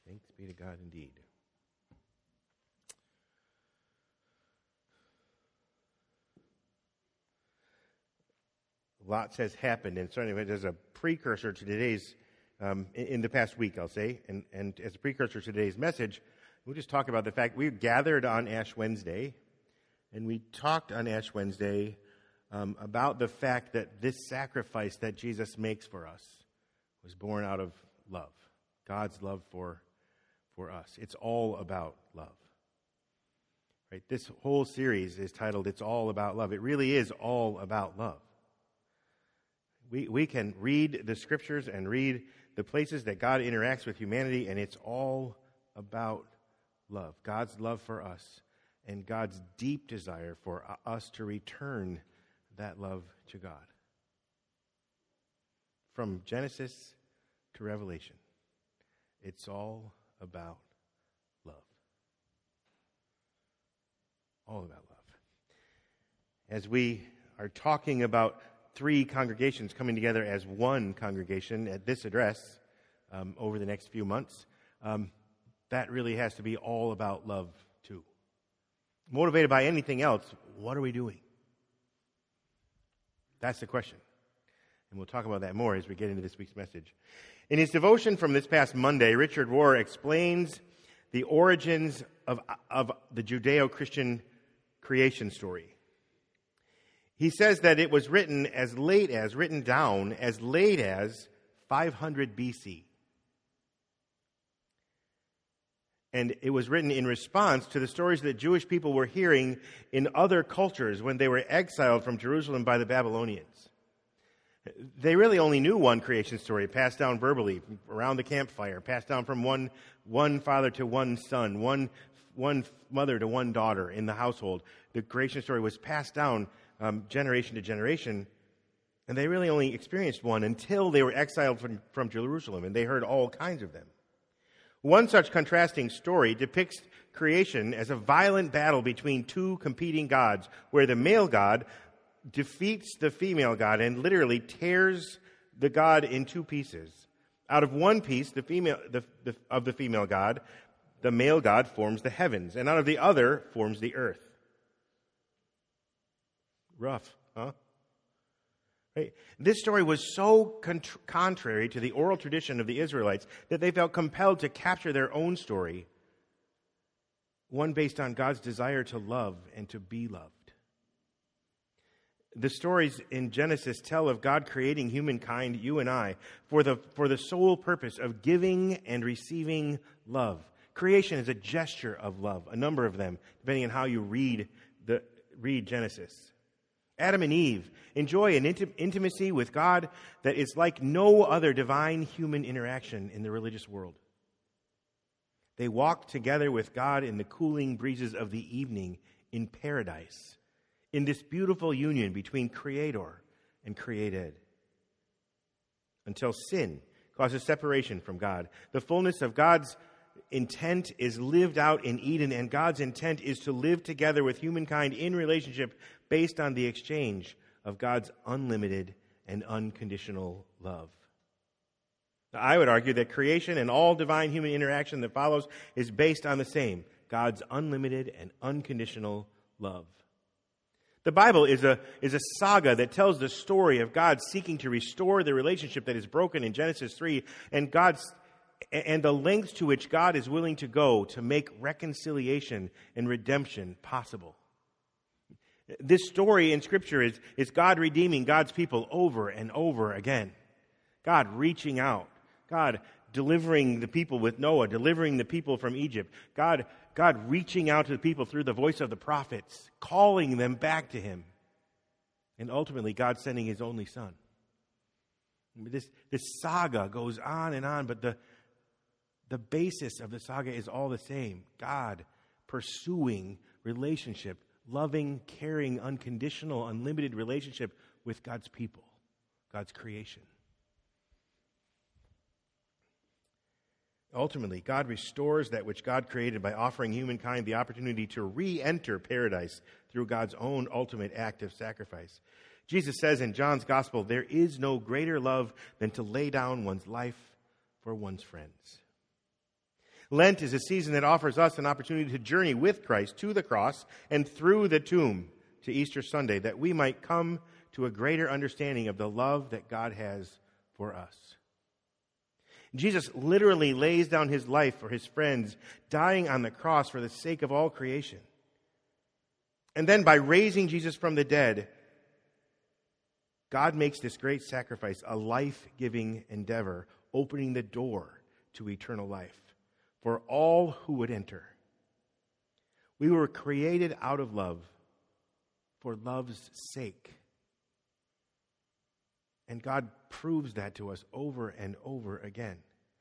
Thanks be to God indeed. Lots has happened, and certainly there's a precursor to today's, in the past week, I'll say, and as a precursor to today's message, we'll just talk about the fact we gathered on Ash Wednesday, and we talked on Ash Wednesday about the fact that this sacrifice that Jesus makes for us was born out of love, God's love for us. It's all about love. Right? This whole series is titled, It's All About Love. It really is all about love. We can read the scriptures and read the places that God interacts with humanity, and it's all about love. God's love for us and God's deep desire for us to return that love to God. From Genesis to Revelation, it's all about love. All about love. As we are talking about three congregations coming together as one congregation at this address over the next few months, that really has to be all about love too. Motivated by anything else, what are we doing? That's the question. And we'll talk about that more as we get into this week's message. In his devotion from this past Monday, Richard Rohr explains the origins of the Judeo-Christian creation story. He says that it was written down as late as 500 BC. And it was written in response to the stories that Jewish people were hearing in other cultures when they were exiled from Jerusalem by the Babylonians. They really only knew one creation story, passed down verbally around the campfire, passed down from one father to one son, one mother to one daughter in the household. The creation story was passed down generation to generation, and they really only experienced one until they were exiled from Jerusalem, and they heard all kinds of them. One such contrasting story depicts creation as a violent battle between two competing gods, where the male god defeats the female god and literally tears the god in two pieces. Out of one piece, the female god, the male god forms the heavens, and out of the other forms the earth. Rough, huh? Right? This story was so contrary to the oral tradition of the Israelites that they felt compelled to capture their own story, one based on God's desire to love and to be loved. The stories in Genesis tell of God creating humankind, you and I, for the sole purpose of giving and receiving love. Creation is a gesture of love, a number of them, depending on how you read Genesis. Adam and Eve enjoy an intimacy with God that is like no other divine human interaction in the religious world. They walk together with God in the cooling breezes of the evening in paradise, in this beautiful union between Creator and created. Until sin causes separation from God. The fullness of God's intent is lived out in Eden, and God's intent is to live together with humankind in relationship based on the exchange of God's unlimited and unconditional love. Now, I would argue that creation and all divine human interaction that follows is based on the same, God's unlimited and unconditional love. The Bible is a saga that tells the story of God seeking to restore the relationship that is broken in Genesis 3, and the lengths to which God is willing to go to make reconciliation and redemption possible. This story in Scripture is God redeeming God's people over and over again. God reaching out. God delivering the people with Noah, delivering the people from Egypt. God reaching out to the people through the voice of the prophets, calling them back to Him. And ultimately, God sending His only Son. This saga goes on, but the basis of the saga is all the same. God pursuing relationship, loving, caring, unconditional, unlimited relationship with God's people, God's creation. Ultimately, God restores that which God created by offering humankind the opportunity to re-enter paradise through God's own ultimate act of sacrifice. Jesus says in John's Gospel, there is no greater love than to lay down one's life for one's friends. Lent is a season that offers us an opportunity to journey with Christ to the cross and through the tomb to Easter Sunday, that we might come to a greater understanding of the love that God has for us. Jesus literally lays down his life for his friends, dying on the cross for the sake of all creation. And then by raising Jesus from the dead, God makes this great sacrifice a life-giving endeavor, opening the door to eternal life for all who would enter. We were created out of love for love's sake. And God proves that to us over and over again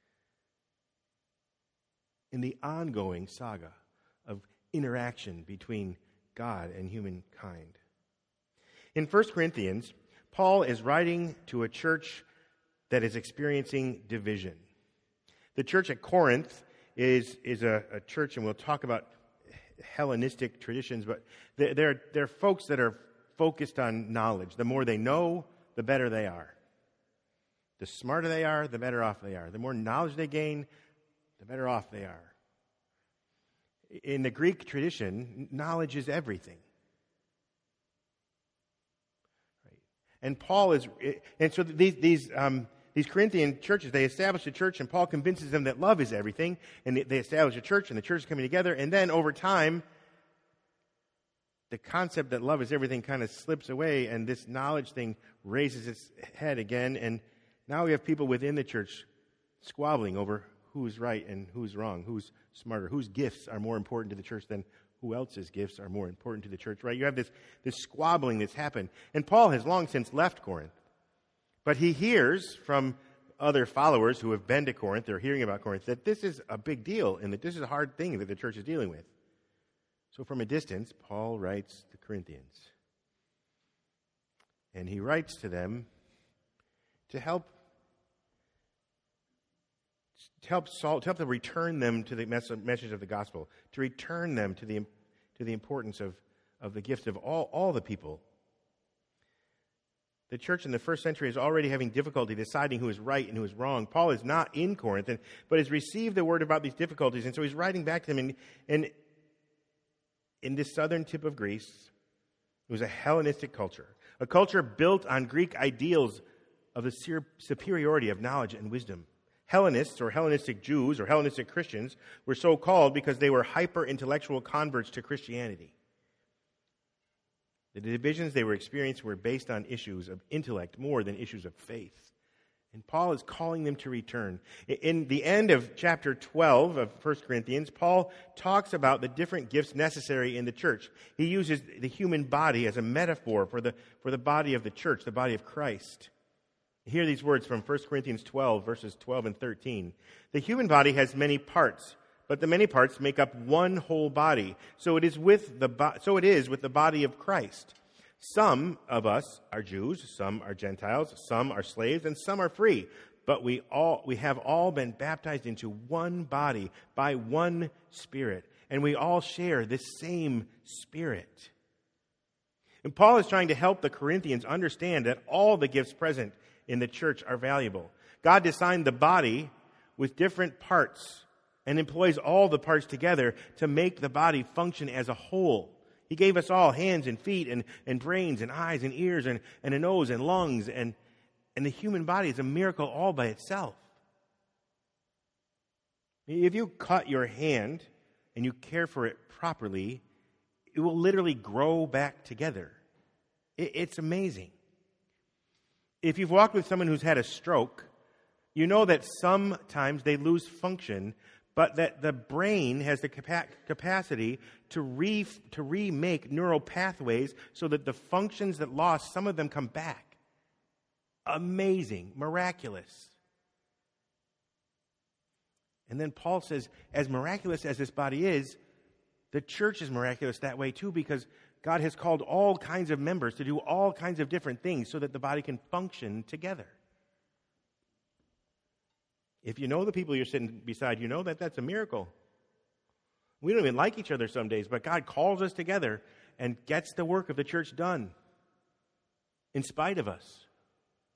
in the ongoing saga of interaction between God and humankind. In 1 Corinthians, Paul is writing to a church that is experiencing division. The church at Corinth is a church, and we'll talk about Hellenistic traditions, but they're folks that are focused on knowledge. The more they know, the better they are. The smarter they are, the better off they are. The more knowledge they gain, the better off they are. In the Greek tradition, knowledge is everything. Right? And Paul is, and so these Corinthian churches, they establish a church, and Paul convinces them that love is everything, and they establish a church, and the church is coming together, and then over time, the concept that love is everything kind of slips away, and this knowledge thing raises its head again, and now we have people within the church squabbling over who's right and who's wrong, who's smarter, whose gifts are more important to the church than who else's gifts are more important to the church, right? You have this squabbling that's happened. And Paul has long since left Corinth. But he hears from other followers who have been to Corinth, they're hearing about Corinth, that this is a big deal and that this is a hard thing that the church is dealing with. So from a distance, Paul writes to Corinthians. And he writes to them to help to return them to the message of the gospel, to return them to the importance of the gift of all the people. The church in the first century is already having difficulty deciding who is right and who is wrong. Paul is not in Corinth, but has received the word about these difficulties, and so he's writing back to them. And in this southern tip of Greece, it was a Hellenistic culture, a culture built on Greek ideals of the superiority of knowledge and wisdom. Hellenists, or Hellenistic Jews, or Hellenistic Christians, were so called because they were hyper-intellectual converts to Christianity. The divisions they were experiencing were based on issues of intellect more than issues of faith. And Paul is calling them to return. In the end of chapter 12 of 1 Corinthians, Paul talks about the different gifts necessary in the church. He uses the human body as a metaphor for the body of the church, the body of Christ. Hear these words from 1 Corinthians 12, verses 12 and 13. The human body has many parts, but the many parts make up one whole body. So it is with the body of Christ. Some of us are Jews, some are Gentiles, some are slaves, and some are free. But we have all been baptized into one body by one Spirit, and we all share this same Spirit. And Paul is trying to help the Corinthians understand that all the gifts present in the church are valuable. God designed the body with different parts and employs all the parts together to make the body function as a whole. He gave us all hands and feet and brains and eyes and ears and a nose and lungs, and the human body is a miracle all by itself. If you cut your hand and you care for it properly, it will literally grow back together. It's amazing. If you've walked with someone who's had a stroke, you know that sometimes they lose function, but that the brain has the capacity to remake neural pathways so that the functions that lost, some of them come back. Amazing, miraculous. And then Paul says, as miraculous as this body is, the church is miraculous that way too, because God has called all kinds of members to do all kinds of different things so that the body can function together. If you know the people you're sitting beside, you know that that's a miracle. We don't even like each other some days, but God calls us together and gets the work of the church done in spite of us.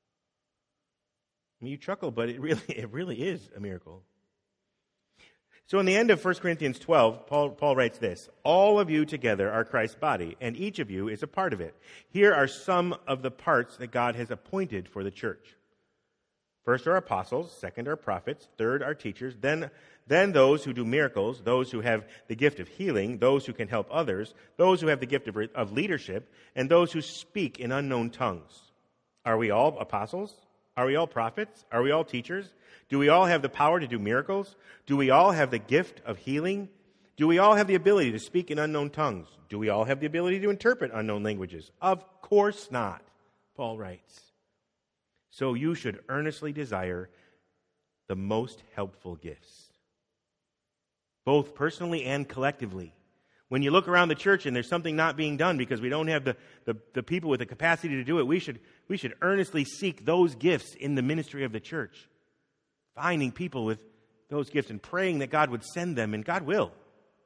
I mean, you chuckle, but it really is a miracle. So in the end of 1 Corinthians 12, Paul writes this: all of you together are Christ's body, and each of you is a part of it. Here are some of the parts that God has appointed for the church. First are apostles, second are prophets, third are teachers, then those who do miracles, those who have the gift of healing, those who can help others, those who have the gift of leadership, and those who speak in unknown tongues. Are we all apostles? Are we all prophets? Are we all teachers? Do we all have the power to do miracles? Do we all have the gift of healing? Do we all have the ability to speak in unknown tongues? Do we all have the ability to interpret unknown languages? Of course not, Paul writes. So you should earnestly desire the most helpful gifts, both personally and collectively. When you look around the church and there's something not being done because we don't have the people with the capacity to do it, we should earnestly seek those gifts in the ministry of the church, finding people with those gifts and praying that God would send them, and God will.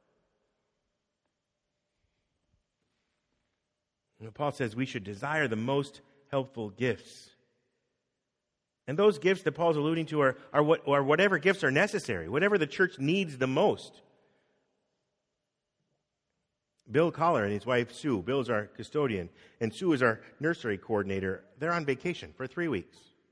And Paul says we should desire the most helpful gifts. And those gifts that Paul's alluding to are whatever gifts are necessary, whatever the church needs the most. Bill Collar and his wife Sue, Bill is our custodian, and Sue is our nursery coordinator. They're on vacation for 3 weeks.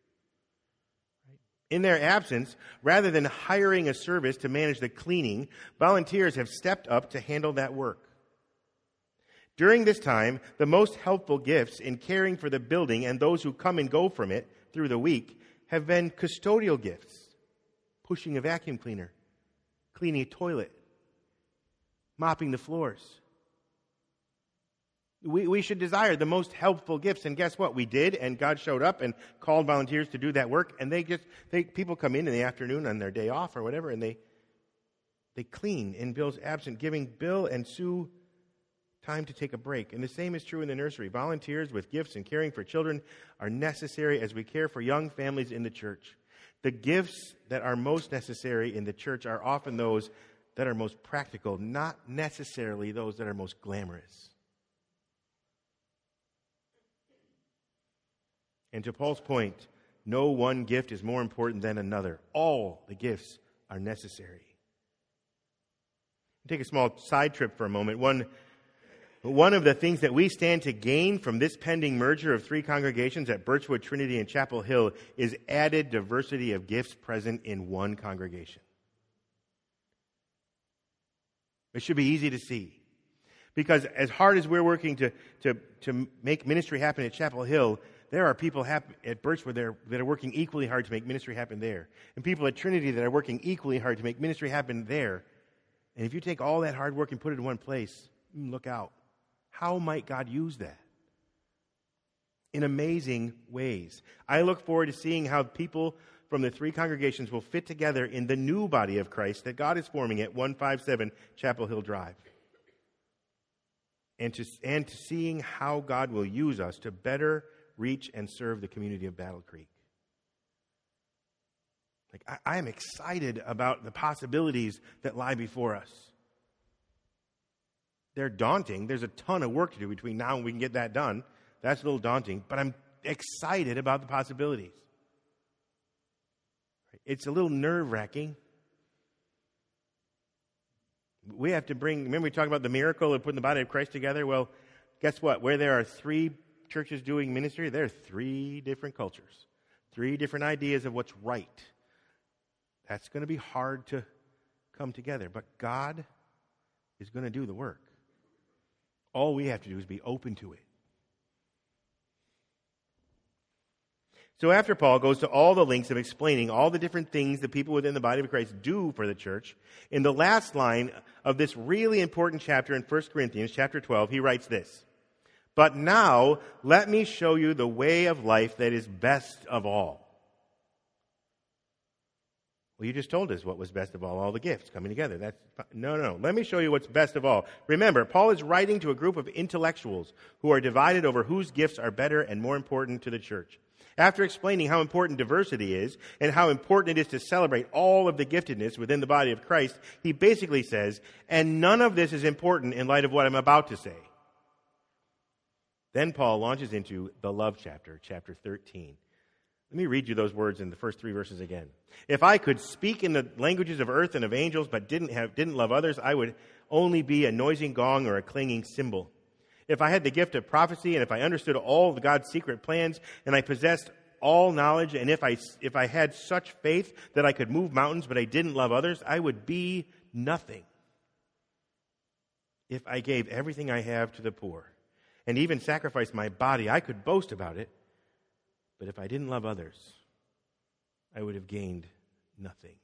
In their absence, rather than hiring a service to manage the cleaning, volunteers have stepped up to handle that work. During this time, the most helpful gifts in caring for the building and those who come and go from it through the week have been custodial gifts: pushing a vacuum cleaner, cleaning a toilet, mopping the floors. We should desire the most helpful gifts, and guess what? We did, and God showed up and called volunteers to do that work, and people come in the afternoon on their day off or whatever, and they clean in Bill's absence, giving Bill and Sue time to take a break. And the same is true in the nursery. Volunteers with gifts and caring for children are necessary as we care for young families in the church. The gifts that are most necessary in the church are often those that are most practical, not necessarily those that are most glamorous. And to Paul's point, no one gift is more important than another. All the gifts are necessary. Take a small side trip for a moment. One of the things that we stand to gain from this pending merger of 3 congregations at Birchwood, Trinity, and Chapel Hill is added diversity of gifts present in one congregation. It should be easy to see. Because as hard as we're working to make ministry happen at Chapel Hill, there are people at Birchwood that are working equally hard to make ministry happen there. And people at Trinity that are working equally hard to make ministry happen there. And if you take all that hard work and put it in one place, look out. How might God use that? In amazing ways. I look forward to seeing how people from the 3 congregations will fit together in the new body of Christ that God is forming at 157 Chapel Hill Drive. And to seeing how God will use us to better reach and serve the community of Battle Creek. I am excited about the possibilities that lie before us. They're daunting. There's a ton of work to do between now and we can get that done. That's a little daunting, but I'm excited about the possibilities. It's a little nerve-wracking. We have to remember we talked about the miracle of putting the body of Christ together? Well, guess what? Where there are 3 churches doing ministry, there are 3 different cultures, 3 different ideas of what's right. That's going to be hard to come together, but God is going to do the work. All we have to do is be open to it. So after Paul goes to all the lengths of explaining all the different things that people within the body of Christ do for the church, in the last line of this really important chapter in 1 Corinthians, chapter 12, he writes this: "But now let me show you the way of life that is best of all." Well, you just told us what was best of all the gifts coming together. No. Let me show you what's best of all. Remember, Paul is writing to a group of intellectuals who are divided over whose gifts are better and more important to the church. After explaining how important diversity is and how important it is to celebrate all of the giftedness within the body of Christ, he basically says, and none of this is important in light of what I'm about to say. Then Paul launches into the love chapter, chapter 13. Let me read you those words in the first 3 verses again. If I could speak in the languages of earth and of angels, but didn't love others, I would only be a noisy gong or a clanging cymbal. If I had the gift of prophecy, and if I understood all of God's secret plans, and I possessed all knowledge, and if I had such faith that I could move mountains, but I didn't love others, I would be nothing. If I gave everything I have to the poor, and even sacrificed my body, I could boast about it. But if I didn't love others, I would have gained nothing.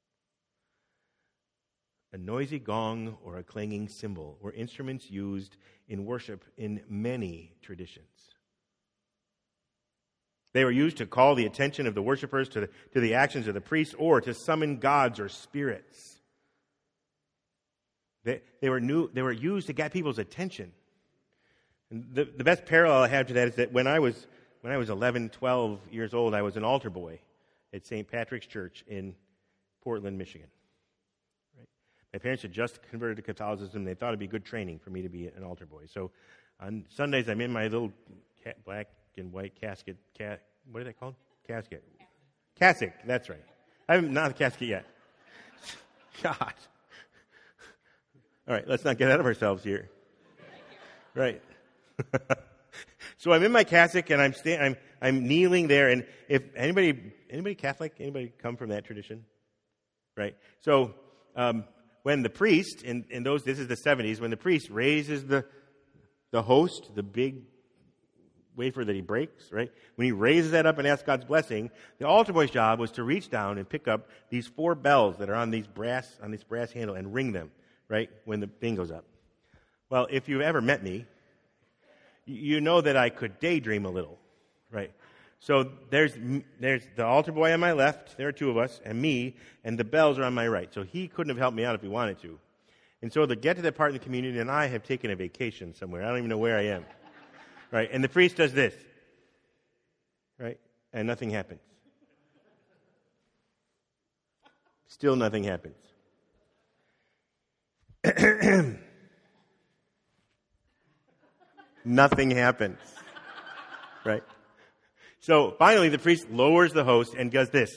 A noisy gong or a clanging cymbal were instruments used in worship in many traditions. They were used to call the attention of the worshipers to the actions of the priests or to summon gods or spirits. They were used to get people's attention. And the best parallel I have to that is that when I was 11, 12 years old, I was an altar boy at St. Patrick's Church in Portland, Michigan. Right? My parents had just converted to Catholicism. They thought it'd be good training for me to be an altar boy. So on Sundays, I'm in my little black and white casket. What are they called? Casket. Cassock, that's right. I'm not a casket yet. God. All right, let's not get ahead of ourselves here. Right. So I'm in my cassock and I'm kneeling there. And if anybody Catholic, anybody come from that tradition, right? So when the priest this is the 70s, when the priest raises the host, the big wafer that he breaks, right? When he raises that up and asks God's blessing, the altar boy's job was to reach down and pick up these 4 bells that are on this brass handle and ring them, right? When the thing goes up. Well, if you've ever met me, you know that I could daydream a little, right? So there's the altar boy on my left, there are 2 of us, and me, and the bells are on my right. So he couldn't have helped me out if he wanted to. And so to get to that part of the community, and I have taken a vacation somewhere. I don't even know where I am, right? And the priest does this, right? And nothing happens. Still nothing happens. Nothing happens, right? So finally, the priest lowers the host and does this.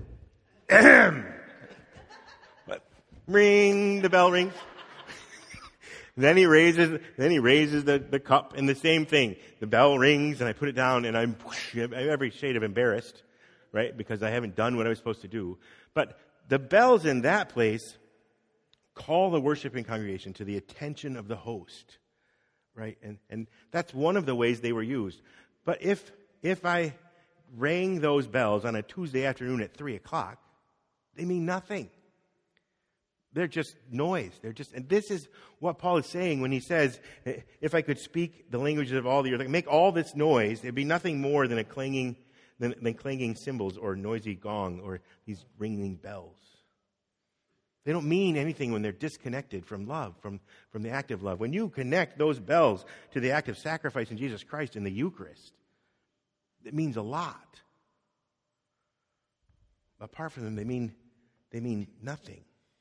Ring, the bell rings. Then he raises the cup, and the same thing. The bell rings, and I put it down, and I'm every shade of embarrassed, right? Because I haven't done what I was supposed to do. But the bells in that place call the worshiping congregation to the attention of the host. Right? And that's one of the ways they were used. But if I rang those bells on a Tuesday afternoon at 3 o'clock, they mean nothing. They're just noise. And this is what Paul is saying when he says, if I could speak the languages of all the earth, make all this noise, it'd be nothing more than than clanging cymbals or noisy gong or these ringing bells. They don't mean anything when they're disconnected from love, from the act of love. When you connect those bells to the act of sacrifice in Jesus Christ in the Eucharist, it means a lot. Apart from them, they mean nothing.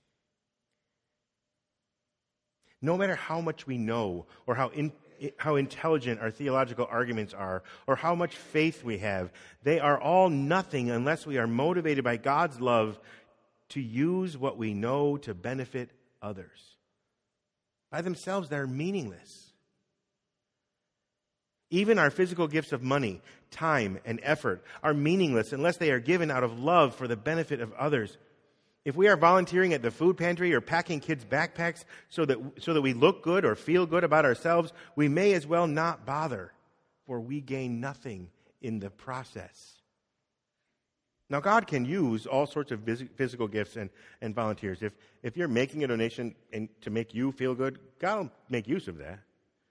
No matter how much we know or how intelligent our theological arguments are or how much faith we have, they are all nothing unless we are motivated by God's love to use what we know to benefit others. By themselves, they're meaningless. Even our physical gifts of money, time, and effort are meaningless unless they are given out of love for the benefit of others. If we are volunteering at the food pantry or packing kids' backpacks so that we look good or feel good about ourselves, we may as well not bother, for we gain nothing in the process. Now, God can use all sorts of physical gifts and volunteers. If you're making a donation to make you feel good, God will make use of that.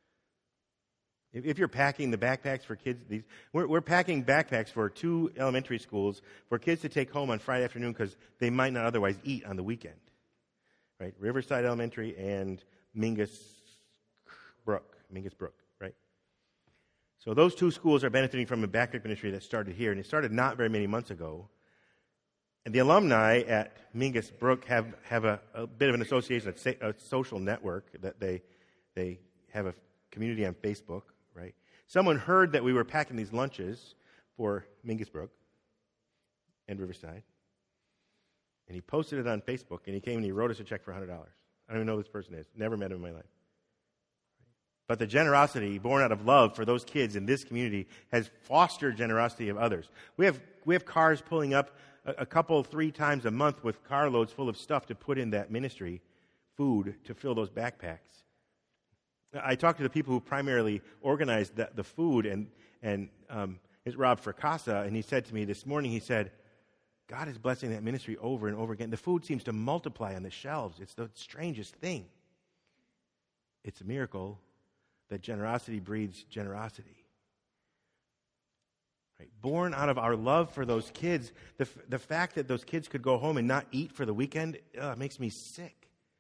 If you're packing the backpacks for kids, we're packing backpacks for 2 elementary schools for kids to take home on Friday afternoon because they might not otherwise eat on the weekend. Right? Riverside Elementary and Mingus Brook, right? So those 2 schools are benefiting from a backpack ministry that started here, and it started not very many months ago. And the alumni at Mingus Brook have a bit of an association, a social network that they have a community on Facebook, right? Someone heard that we were packing these lunches for Mingus Brook, and Riverside. And he posted it on Facebook, and he came and he wrote us a check for $100. I don't even know who this person is. Never met him in my life. But the generosity born out of love for those kids in this community has fostered generosity of others. We have cars pulling up a couple, 3 times a month with carloads full of stuff to put in that ministry, food to fill those backpacks. I talked to the people who primarily organized the food, and it's Rob Fracassa, and he said to me this morning, he said, God is blessing that ministry over and over again. The food seems to multiply on the shelves. It's the strangest thing. It's a miracle that generosity breeds generosity. Right? Born out of our love for those kids, the fact that those kids could go home and not eat for the weekend makes me sick.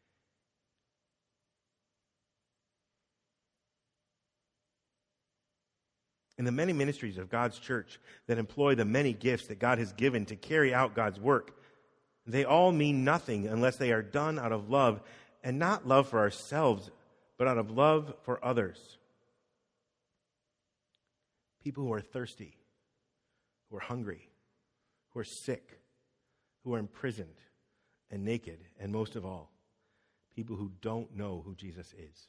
In the many ministries of God's church that employ the many gifts that God has given to carry out God's work, they all mean nothing unless they are done out of love, and not love for ourselves, but out of love for others. People who are thirsty, who are hungry, who are sick, who are imprisoned and naked, and most of all, people who don't know who Jesus is.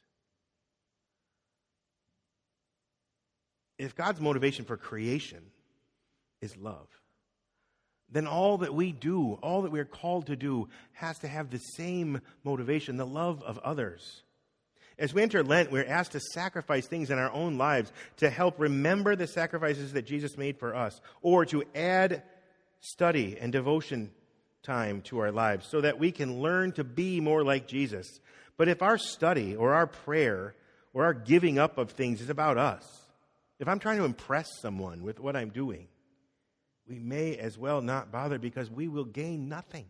If God's motivation for creation is love, then all that we do, all that we are called to do, has to have the same motivation, the love of others. As we enter Lent, we're asked to sacrifice things in our own lives to help remember the sacrifices that Jesus made for us, or to add study and devotion time to our lives so that we can learn to be more like Jesus. But if our study or our prayer or our giving up of things is about us, if I'm trying to impress someone with what I'm doing, we may as well not bother, because we will gain nothing.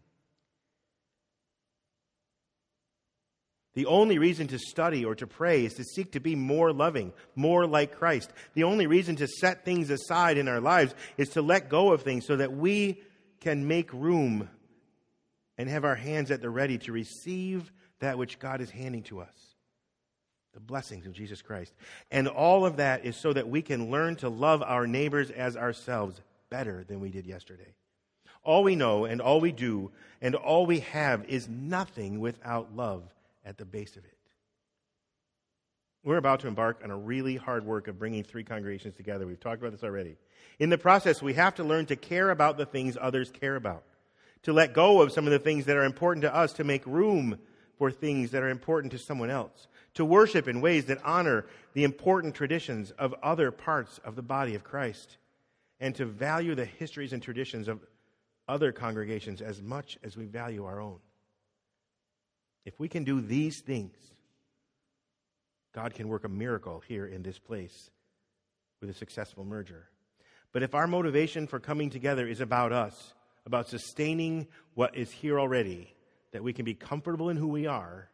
The only reason to study or to pray is to seek to be more loving, more like Christ. The only reason to set things aside in our lives is to let go of things so that we can make room and have our hands at the ready to receive that which God is handing to us. The blessings of Jesus Christ. And all of that is so that we can learn to love our neighbors as ourselves better than we did yesterday. All we know and all we do and all we have is nothing without love at the base of it. We're about to embark on a really hard work of bringing 3 congregations together. We've talked about this already. In the process, we have to learn to care about the things others care about, to let go of some of the things that are important to us, to make room for things that are important to someone else, to worship in ways that honor the important traditions of other parts of the body of Christ, and to value the histories and traditions of other congregations as much as we value our own. If we can do these things, God can work a miracle here in this place with a successful merger. But if our motivation for coming together is about us, about sustaining what is here already, that we can be comfortable in who we are,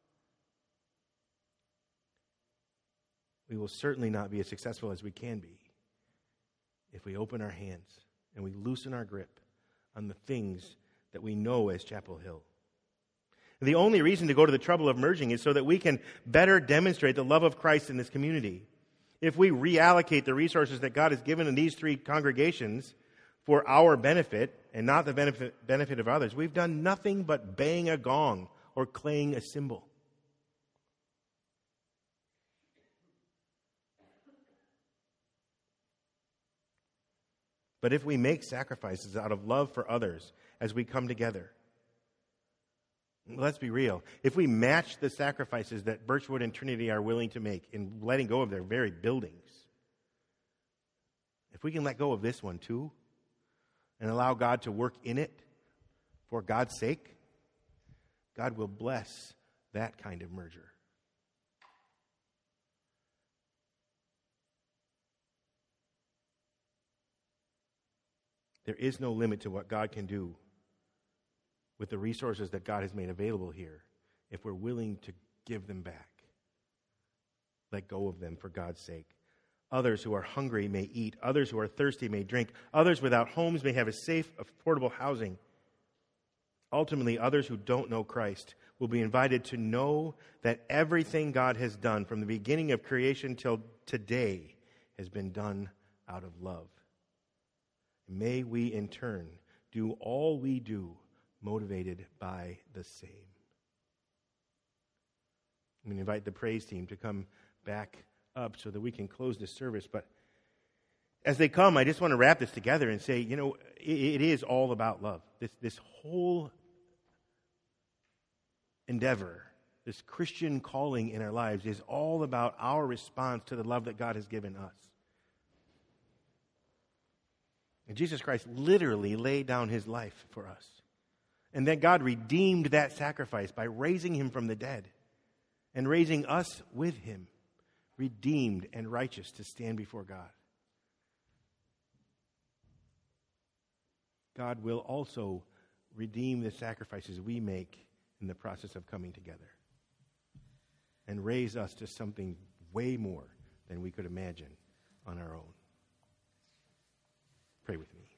we will certainly not be as successful as we can be if we open our hands and we loosen our grip on the things that we know as Chapel Hill. And the only reason to go to the trouble of merging is so that we can better demonstrate the love of Christ in this community. If we reallocate the resources that God has given in these 3 congregations for our benefit and not the benefit of others, we've done nothing but bang a gong or clang a cymbal. But if we make sacrifices out of love for others as we come together, let's be real. If we match the sacrifices that Birchwood and Trinity are willing to make in letting go of their very buildings, if we can let go of this one too, and allow God to work in it for God's sake, God will bless that kind of merger. There is no limit to what God can do with the resources that God has made available here if we're willing to give them back. Let go of them for God's sake. Others who are hungry may eat. Others who are thirsty may drink. Others without homes may have a safe, affordable housing. Ultimately, others who don't know Christ will be invited to know that everything God has done from the beginning of creation till today has been done out of love. May we, in turn, do all we do motivated by the same. I'm going to invite the praise team to come back up so that we can close this service. But as they come, I just want to wrap this together and say, it is all about love. This whole endeavor, this Christian calling in our lives is all about our response to the love that God has given us. And Jesus Christ literally laid down his life for us. And then God redeemed that sacrifice by raising him from the dead and raising us with him, redeemed and righteous to stand before God. God will also redeem the sacrifices we make in the process of coming together and raise us to something way more than we could imagine on our own. Pray with me.